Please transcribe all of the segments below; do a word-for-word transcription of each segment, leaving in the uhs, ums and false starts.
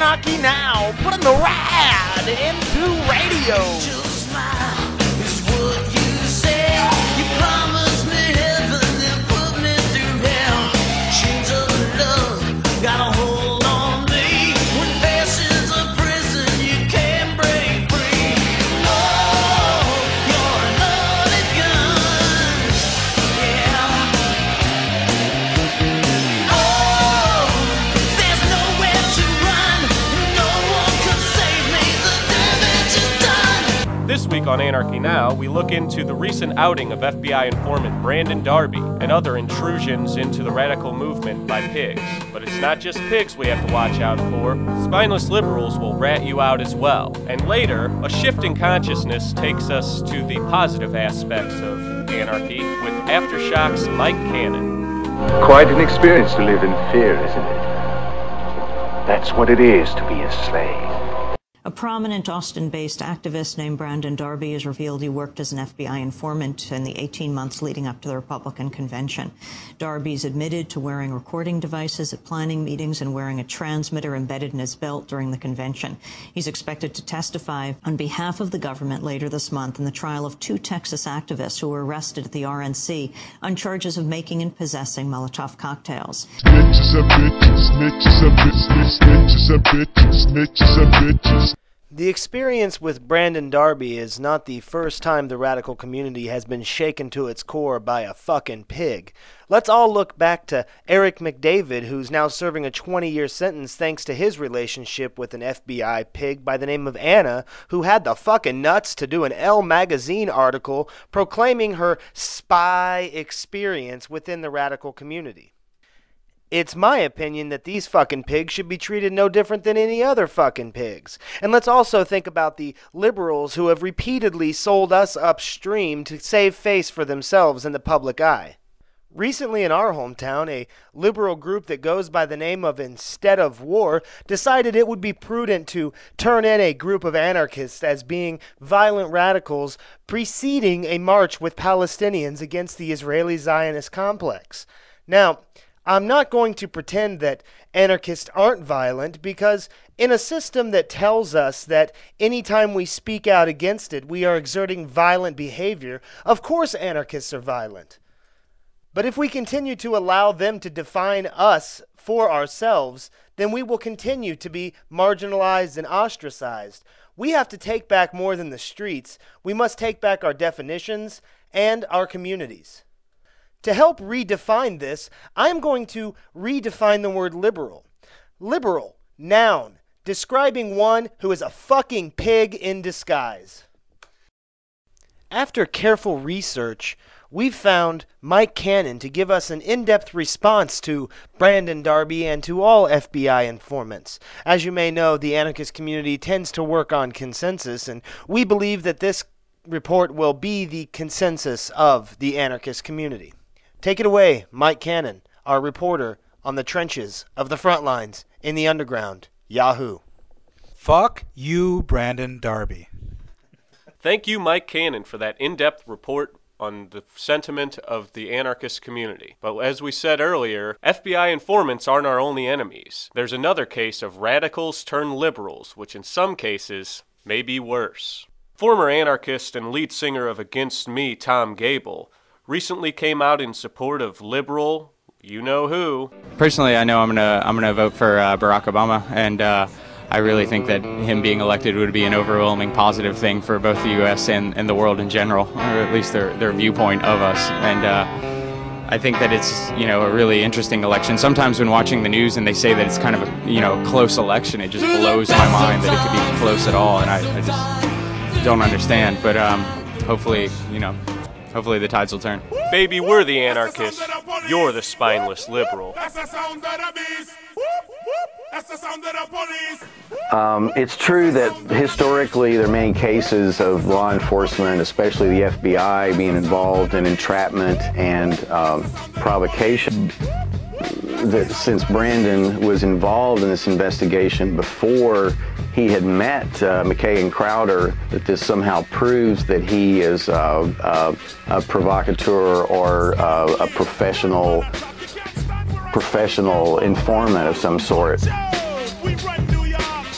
Anarchy Now, putting the rad into radio. Just smile is what you say. You promised me heaven and put me through hell. Chains of love got a hold on me. When passion's a prison you can't break free. Oh, you're a loaded gun. Yeah. Oh, there's nowhere to run. No one can save me. The damage is done. This week on Anarchy Now, we look into the recent outing of F B I informant Brandon Darby and other intrusions into the radical movement by pigs. But it's not just pigs we have to watch out for. Spineless liberals will rat you out as well. And later, a shift in consciousness takes us to the positive aspects of anarchy with Aftershocks' Mike Cannon. Quite an experience to live in fear, isn't it? That's what it is to be a slave. A prominent Austin-based activist named Brandon Darby has revealed he worked as an F B I informant in the eighteen months leading up to the Republican convention. Darby's admitted to wearing recording devices at planning meetings and wearing a transmitter embedded in his belt during the convention. He's expected to testify on behalf of the government later this month in the trial of two Texas activists who were arrested at the R N C on charges of making and possessing Molotov cocktails. Snitches are bitches, snitches are bitches, snitches are bitches, snitches are bitches. The experience with Brandon Darby is not the first time the radical community has been shaken to its core by a fucking pig. Let's all look back to Eric McDavid, who's now serving a twenty-year sentence thanks to his relationship with an F B I pig by the name of Anna, who had the fucking nuts to do an Elle magazine article proclaiming her spy experience within the radical community. It's my opinion that these fucking pigs should be treated no different than any other fucking pigs. And let's also think about the liberals who have repeatedly sold us upstream to save face for themselves in the public eye. Recently in our hometown, a liberal group that goes by the name of Instead of War decided it would be prudent to turn in a group of anarchists as being violent radicals preceding a march with Palestinians against the Israeli Zionist complex. Now, I'm not going to pretend that anarchists aren't violent, because in a system that tells us that anytime we speak out against it, we are exerting violent behavior, of course anarchists are violent. But if we continue to allow them to define us for ourselves, then we will continue to be marginalized and ostracized. We have to take back more than the streets. We must take back our definitions and our communities. To help redefine this, I'm going to redefine the word liberal. Liberal, noun, describing one who is a fucking pig in disguise. After careful research, we've found Mike Cannon to give us an in-depth response to Brandon Darby and to all F B I informants. As you may know, the anarchist community tends to work on consensus, and we believe that this report will be the consensus of the anarchist community. Take it away, Mike Cannon, our reporter on the trenches of the front lines in the underground. Yahoo. Fuck you, Brandon Darby. Thank you, Mike Cannon, for that in-depth report on the sentiment of the anarchist community. But as we said earlier, F B I informants aren't our only enemies. There's another case of radicals turned liberals, which in some cases may be worse. Former anarchist and lead singer of Against Me, Tom Gable, recently came out in support of liberal, you-know-who. Personally, I know I'm gonna I'm gonna vote for uh, Barack Obama, and uh, I really think that him being elected would be an overwhelming positive thing for both the U S and, and the world in general, or at least their their viewpoint of us. And uh, I think that it's you know a really interesting election. Sometimes when watching the news and they say that it's kind of a you know close election, it just blows my mind that it could be close at all, and I, I just don't understand. But um, hopefully, you know. Hopefully the tides will turn. Baby, we're the anarchists. You're the spineless liberal. Um, it's true that historically there are many cases of law enforcement, especially the F B I, being involved in entrapment and um, provocation. That since Brandon was involved in this investigation before he had met uh, McKay and Crowder, that this somehow proves that he is uh, uh, a provocateur or uh, a professional professional informant of some sort.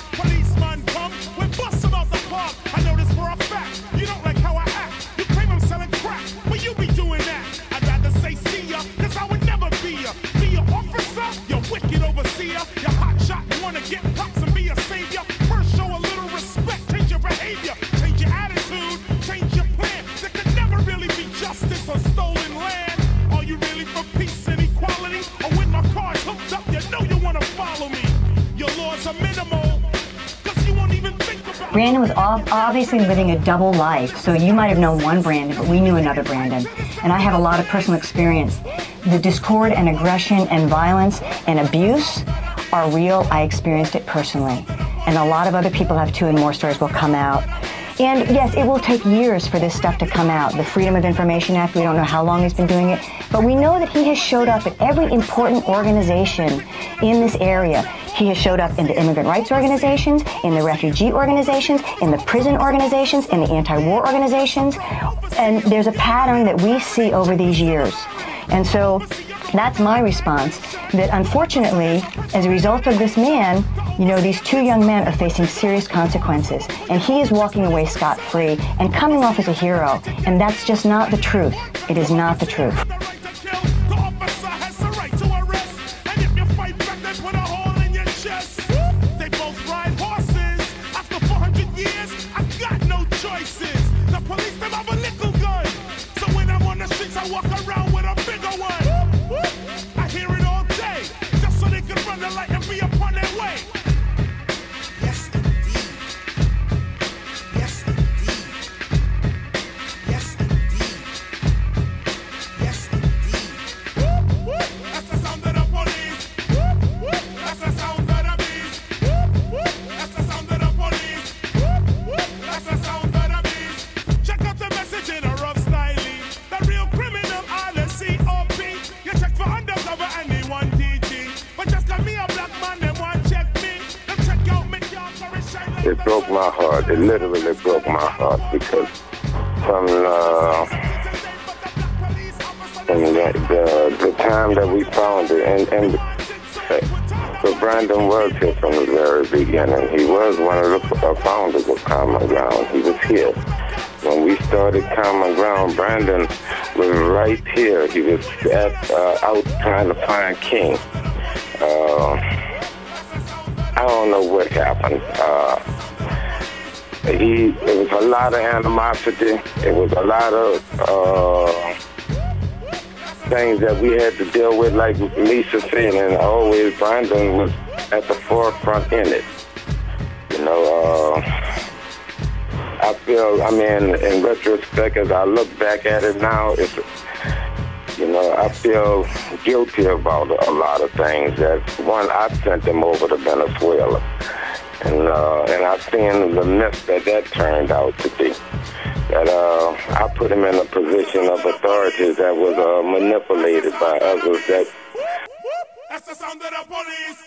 Brandon was obviously living a double life, so you might have known one Brandon, but we knew another Brandon. And I have a lot of personal experience. The discord and aggression and violence and abuse are real. I experienced it personally. And a lot of other people have too, and more stories will come out. And yes, it will take years for this stuff to come out. The Freedom of Information Act, we don't know how long he's been doing it, but we know that he has showed up at every important organization in this area. He has showed up in the immigrant rights organizations, in the refugee organizations, in the prison organizations, in the anti-war organizations, and there's a pattern that we see over these years. And so that's my response, that unfortunately, as a result of this man, you know, these two young men are facing serious consequences, and he is walking away scot-free and coming off as a hero, and that's just not the truth. It is not the truth. It broke my heart. It literally broke my heart because from, uh, from the, the, the time that we found it, and, and so Brandon was here from the very beginning. He was one of the uh, founders of Common Ground. He was here. When we started Common Ground, Brandon was right here. He was at, uh, out trying to find King. Uh, I don't know what happened. Uh, he, it was a lot of animosity. It was a lot of uh, things that we had to deal with, like Lisa said, and always Brandon was at the forefront in it. You know, uh, I feel, I mean, in retrospect, as I look back at it now, it's, you know, I feel guilty about a lot of things. That one, I sent them over to Venezuela, and uh, and I've seen the mess that that turned out to be. That uh, I put him in a position of authority that was uh, manipulated by others. That that's the sound of the police.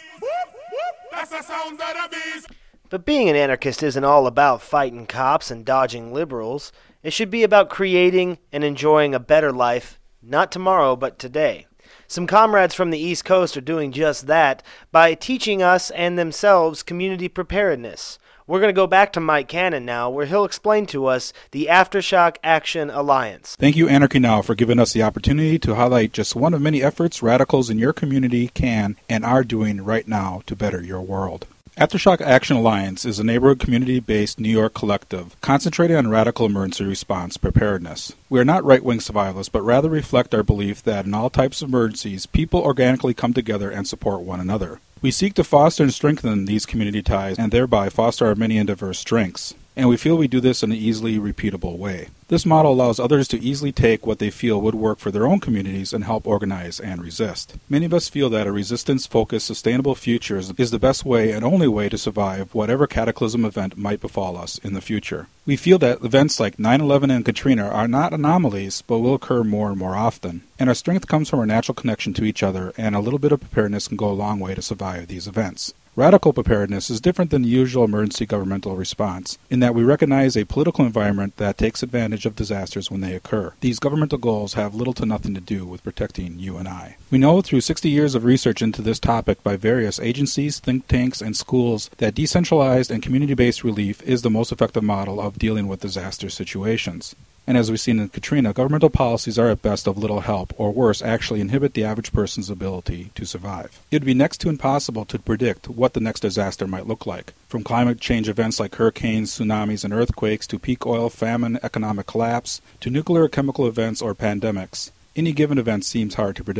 That's the sound of the beast. But being an anarchist isn't all about fighting cops and dodging liberals. It should be about creating and enjoying a better life. Not tomorrow, but today. Some comrades from the East Coast are doing just that by teaching us and themselves community preparedness. We're going to go back to Mike Cannon now, where he'll explain to us the Aftershock Action Alliance. Thank you, Anarchy Now, for giving us the opportunity to highlight just one of many efforts radicals in your community can and are doing right now to better your world. Aftershock Action Alliance is a neighborhood community-based New York collective concentrated on radical emergency response preparedness. We are not right-wing survivalists, but rather reflect our belief that in all types of emergencies, people organically come together and support one another. We seek to foster and strengthen these community ties and thereby foster our many and diverse strengths. And we feel we do this in an easily repeatable way. This model allows others to easily take what they feel would work for their own communities and help organize and resist. Many of us feel that a resistance-focused, sustainable future is the best way and only way to survive whatever cataclysm event might befall us in the future. We feel that events like nine eleven and Katrina are not anomalies, but will occur more and more often. And our strength comes from our natural connection to each other, and a little bit of preparedness can go a long way to survive these events. Radical preparedness is different than the usual emergency governmental response, in that we recognize a political environment that takes advantage of disasters when they occur. These governmental goals have little to nothing to do with protecting you and I. We know through sixty years of research into this topic by various agencies, think tanks, and schools that decentralized and community-based relief is the most effective model of dealing with disaster situations. And as we've seen in Katrina, governmental policies are at best of little help, or worse, actually inhibit the average person's ability to survive. It would be next to impossible to predict what the next disaster might look like, from climate change events like hurricanes, tsunamis, and earthquakes, to peak oil, famine, economic collapse, to nuclear or chemical events or pandemics. Any given event seems hard to predict.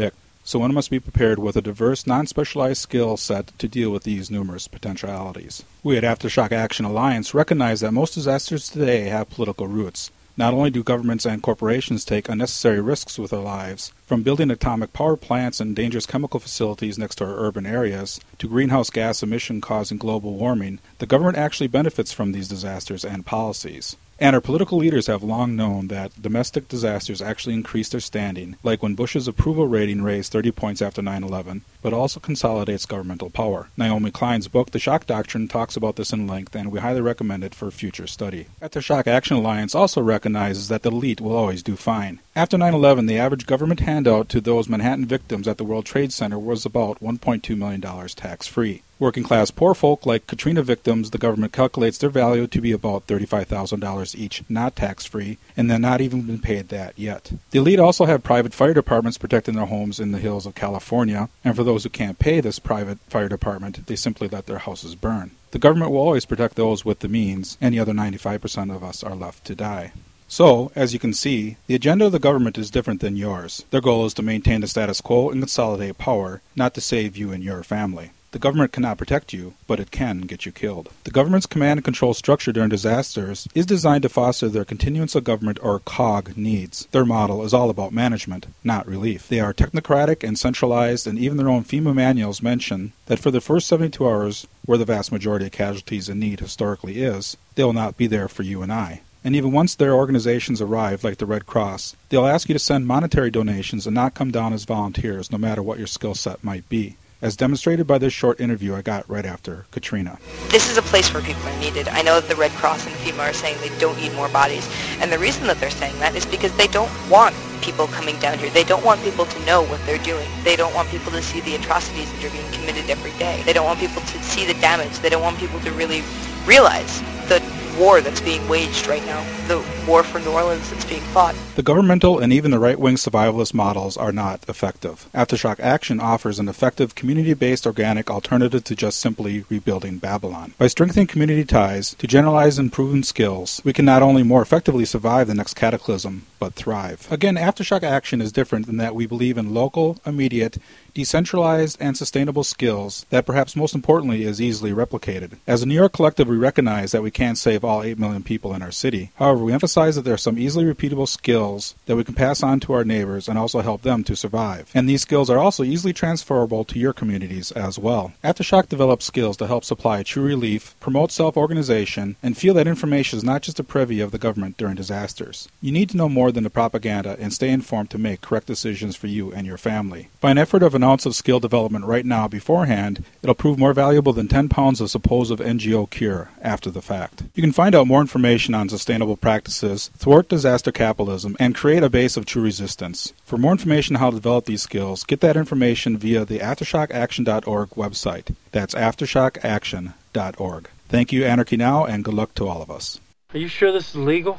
so one must be prepared with a diverse, non-specialized skill set to deal with these numerous potentialities. We at Aftershock Action Alliance recognize that most disasters today have political roots. Not only do governments and corporations take unnecessary risks with our lives, from building atomic power plants and dangerous chemical facilities next to our urban areas, to greenhouse gas emission causing global warming, the government actually benefits from these disasters and policies. And our political leaders have long known that domestic disasters actually increase their standing, like when Bush's approval rating raised thirty points after nine eleven, but also consolidates governmental power. Naomi Klein's book, The Shock Doctrine, talks about this in length, and we highly recommend it for future study. Aftershock Action Alliance also recognizes that the elite will always do fine. After nine eleven, the average government handout to those Manhattan victims at the World Trade Center was about one point two million dollars tax-free. Working-class poor folk like Katrina victims, the government calculates their value to be about thirty-five thousand dollars each, not tax-free, and they're not even been paid that yet. The elite also have private fire departments protecting their homes in the hills of California, and for those who can't pay this private fire department, they simply let their houses burn. The government will always protect those with the means, and the other ninety-five percent of us are left to die. So, as you can see, the agenda of the government is different than yours. Their goal is to maintain the status quo and consolidate power, not to save you and your family. The government cannot protect you, but it can get you killed. The government's command and control structure during disasters is designed to foster their continuance of government or C O G needs. Their model is all about management, not relief. They are technocratic and centralized, and even their own FEMA manuals mention that for the first seventy-two hours, where the vast majority of casualties in need historically is, they will not be there for you and I. And even once their organizations arrive, like the Red Cross, they'll ask you to send monetary donations and not come down as volunteers, no matter what your skill set might be, as demonstrated by this short interview I got right after Katrina. This is a place where people are needed. I know that the Red Cross and FEMA are saying they don't need more bodies, and the reason that they're saying that is because they don't want people coming down here. They don't want people to know what they're doing. They don't want people to see the atrocities that are being committed every day. They don't want people to see the damage. They don't want people to really realize the war that's being waged right now, the war for New Orleans that's being fought. The governmental and even the right-wing survivalist models are not effective. Aftershock Action offers an effective community-based organic alternative to just simply rebuilding Babylon. By strengthening community ties to generalized and proven skills, we can not only more effectively survive the next cataclysm, but thrive. Again, Aftershock Action is different in that we believe in local, immediate, decentralized, and sustainable skills that perhaps most importantly is easily replicated. As a New York collective, we recognize that we can't save all eight million people in our city. However, we emphasize that there are some easily repeatable skills that we can pass on to our neighbors and also help them to survive. And these skills are also easily transferable to your communities as well. Aftershock develops skills to help supply true relief, promote self-organization, and feel that information is not just a privy of the government during disasters. You need to know more than the propaganda and stay informed to make correct decisions for you and your family. By an effort of an ounce of skill development right now beforehand, it'll prove more valuable than ten pounds of supposed N G O cure after the fact. You can find out more information on sustainable practices, thwart disaster capitalism, and create a base of true resistance. For more information on how to develop these skills, get that information via the aftershock action dot org website. That's aftershock action dot org. Thank you, Anarchy Now, and good luck to all of us. Are you sure this is legal?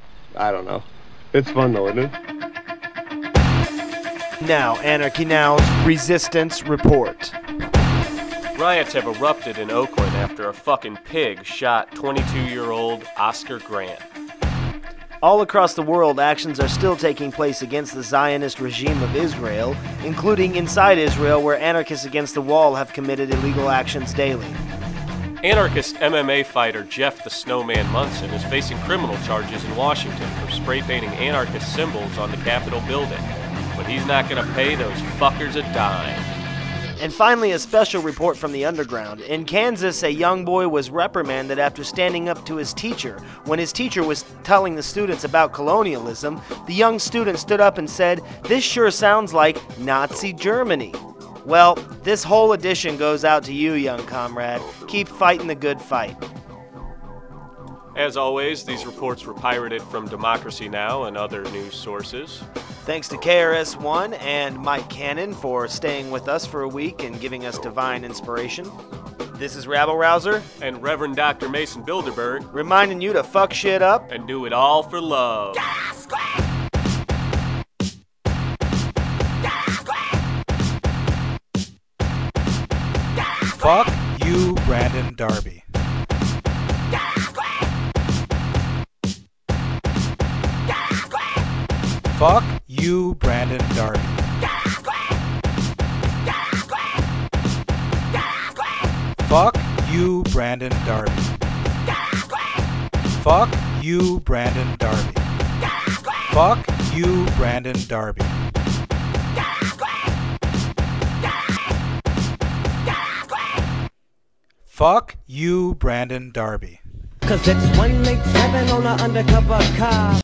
I don't know. It's fun though, isn't it? Now, Anarchy Now's Resistance Report. Riots have erupted in Oakland after a fucking pig shot twenty-two-year-old Oscar Grant. All across the world, actions are still taking place against the Zionist regime of Israel, including inside Israel, where anarchists against the wall have committed illegal actions daily. Anarchist M M A fighter Jeff the Snowman Munson is facing criminal charges in Washington for spray painting anarchist symbols on the Capitol building. But he's not going to pay those fuckers a dime. And finally, a special report from the underground. In Kansas, a young boy was reprimanded after standing up to his teacher. When his teacher was telling the students about colonialism, the young student stood up and said, "This sure sounds like Nazi Germany." Well, this whole edition goes out to you, young comrade. Keep fighting the good fight. As always, these reports were pirated from Democracy Now! And other news sources. Thanks to K R S One and Mike Cannon for staying with us for a week and giving us divine inspiration. This is Rabble Rouser and Reverend Doctor Mason Bilderberg reminding you to fuck shit up and do it all for love. Fuck you, Brandon Darby. Fuck you, Brandon Darby. Fuck you, Brandon Darby. Fuck you, Brandon Darby. Fuck you, Brandon Darby. Fuck you, Brandon Darby. Cause it's one eight seven on an undercover car.